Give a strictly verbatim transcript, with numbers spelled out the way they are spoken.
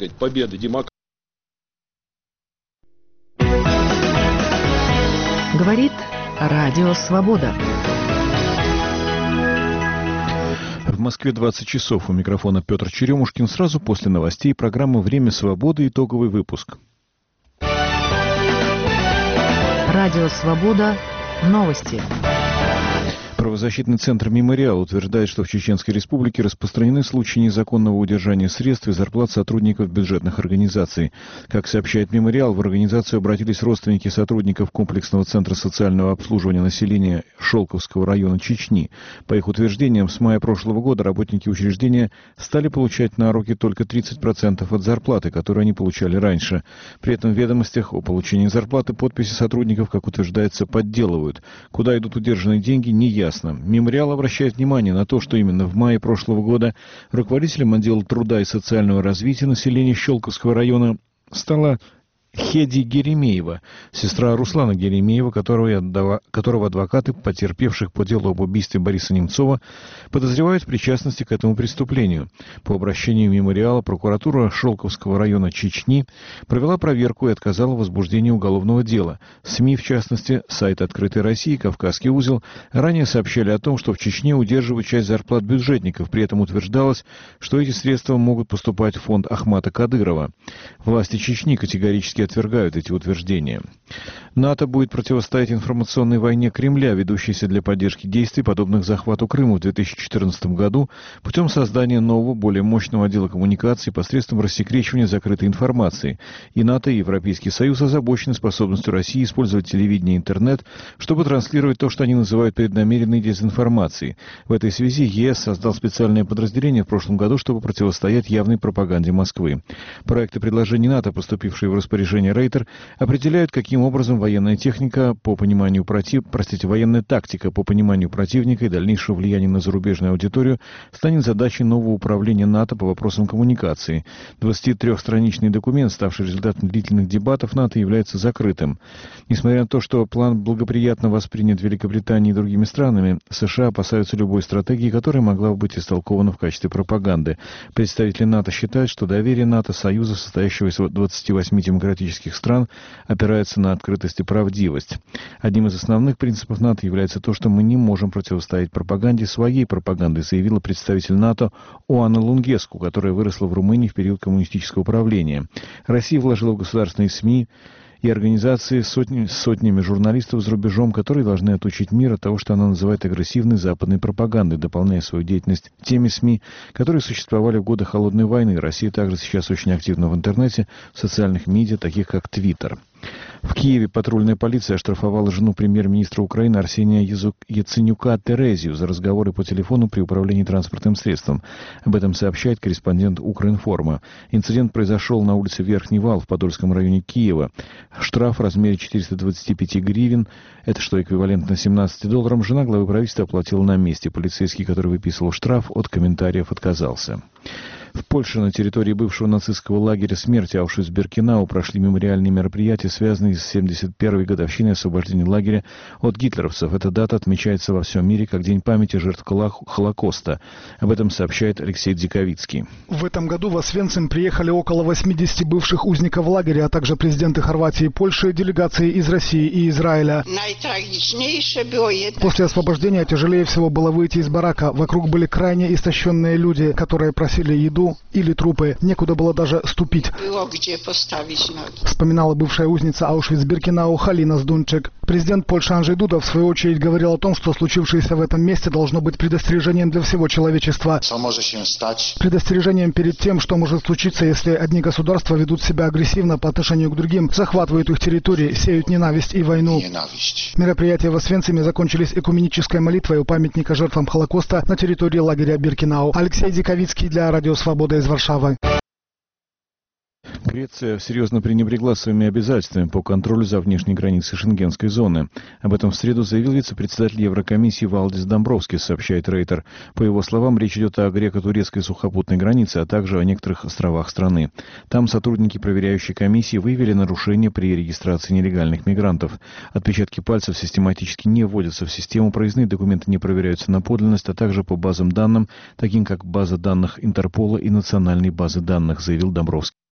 сказать, победы демократии. Говорит Радио Свобода. В Москве двадцать часов. У микрофона Петр Черемушкин. Сразу после новостей программы «Время свободы». Итоговый выпуск. Радио Свобода. Новости. Правозащитный центр «Мемориал» утверждает, что в Чеченской Республике распространены случаи незаконного удержания средств и зарплат сотрудников бюджетных организаций. Как сообщает «Мемориал», в организацию обратились родственники сотрудников комплексного центра социального обслуживания населения Шелковского района Чечни. По их утверждениям, с мая прошлого года работники учреждения стали получать на руки только тридцать процентов от зарплаты, которую они получали раньше. При этом в ведомостях о получении зарплаты подписи сотрудников, как утверждается, подделывают. Куда идут удержанные деньги, не ясно. Мемориал обращает внимание на то, что именно в мае прошлого года руководителем отдела труда и социального развития населения Щелковского района стала Хеди Геремеева, сестра Руслана Геремеева, которого, которого адвокаты, потерпевших по делу об убийстве Бориса Немцова, подозревают в причастности к этому преступлению. По обращению «Мемориала» прокуратура Шелковского района Чечни провела проверку и отказала в возбуждении уголовного дела. СМИ, в частности, сайт «Открытой России», «Кавказский узел», ранее сообщали о том, что в Чечне удерживают часть зарплат бюджетников. При этом утверждалось, что эти средства могут поступать в фонд Ахмата Кадырова. Власти Чечни категорически отвергают эти утверждения. НАТО будет противостоять информационной войне Кремля, ведущейся для поддержки действий, подобных захвату Крыма в две тысячи четырнадцатом году, путем создания нового, более мощного отдела коммуникаций посредством рассекречивания закрытой информации. И НАТО, и Европейский Союз озабочены способностью России использовать телевидение и интернет, чтобы транслировать то, что они называют преднамеренной дезинформацией. В этой связи ЕС создал специальное подразделение в прошлом году, чтобы противостоять явной пропаганде Москвы. Проекты предложений НАТО, поступившие в распоряжение Рейтер, определяют, каким образом военная техника по пониманию против... простите, военная тактика по пониманию противника и дальнейшего влияния на зарубежную аудиторию станет задачей нового управления НАТО по вопросам коммуникации. двадцатитрёхстраничный документ, ставший результатом длительных дебатов НАТО, является закрытым. Несмотря на то, что план благоприятно воспринят Великобританией и другими странами, США опасаются любой стратегии, которая могла бы быть истолкована в качестве пропаганды. Представители НАТО считают, что доверие НАТО, союза, состоящего из двадцати восьми демократических стран, опирается на открытость и правдивость. Одним из основных принципов НАТО является то, что мы не можем противостоять пропаганде своей пропагандой, заявила представитель НАТО Оана Лунгеску, которая выросла в Румынии в период коммунистического правления. Россия вложила в государственные СМИ и организации сотни, сотнями журналистов за рубежом, которые должны отучить мир от того, что она называет агрессивной западной пропагандой, дополняя свою деятельность теми СМИ, которые существовали в годы Холодной войны. Россия также сейчас очень активна в интернете, в социальных медиа, таких как Твиттер. В Киеве патрульная полиция оштрафовала жену премьер-министра Украины Арсения Яценюка Терезию за разговоры по телефону при управлении транспортным средством. Об этом сообщает корреспондент Укринформа. Инцидент произошел на улице Верхний Вал в Подольском районе Киева. Штраф в размере четыреста двадцать пять гривен, это что эквивалентно семнадцати долларам, жена главы правительства оплатила на месте. Полицейский, который выписывал штраф, от комментариев отказался. В Польше на территории бывшего нацистского лагеря смерти Аушвиц-Биркенау прошли мемориальные мероприятия, связанные с семьдесят первой годовщиной освобождения лагеря от гитлеровцев. Эта дата отмечается во всем мире как День памяти жертв Холокоста. Об этом сообщает Алексей Дзиковицкий. В этом году в Освенцим приехали около восьмидесяти бывших узников лагеря, а также президенты Хорватии и Польши, делегации из России и Израиля. После освобождения тяжелее всего было выйти из барака. Вокруг были крайне истощенные люди, которые просили еду или трупы. Некуда было даже ступить. Вспоминала бывшая узница Аушвиц-Биркенау Халина Здунчик. Президент Польши Анджей Дуда в свою очередь говорил о том, что случившееся в этом месте должно быть предостережением для всего человечества. Предостережением перед тем, что может случиться, если одни государства ведут себя агрессивно по отношению к другим, захватывают их территории, сеют ненависть и войну. Мероприятия в Освенциме закончились экуменической молитвой у памятника жертвам Холокоста на территории лагеря Биркенау. Алексей Диковицкий для Радио Свобода из Варшавы. Греция серьезно пренебрегла своими обязательствами по контролю за внешней границей Шенгенской зоны. Об этом в среду заявил вице-председатель Еврокомиссии Валдис Домбровскис, сообщает Рейтер. По его словам, речь идет о греко-турецкой сухопутной границе, а также о некоторых островах страны. Там сотрудники проверяющей комиссии выявили нарушения при регистрации нелегальных мигрантов. Отпечатки пальцев систематически не вводятся в систему, проездные документы не проверяются на подлинность, а также по базам данным, таким как база данных Интерпола и национальной базы данных, заявил Домбровскис.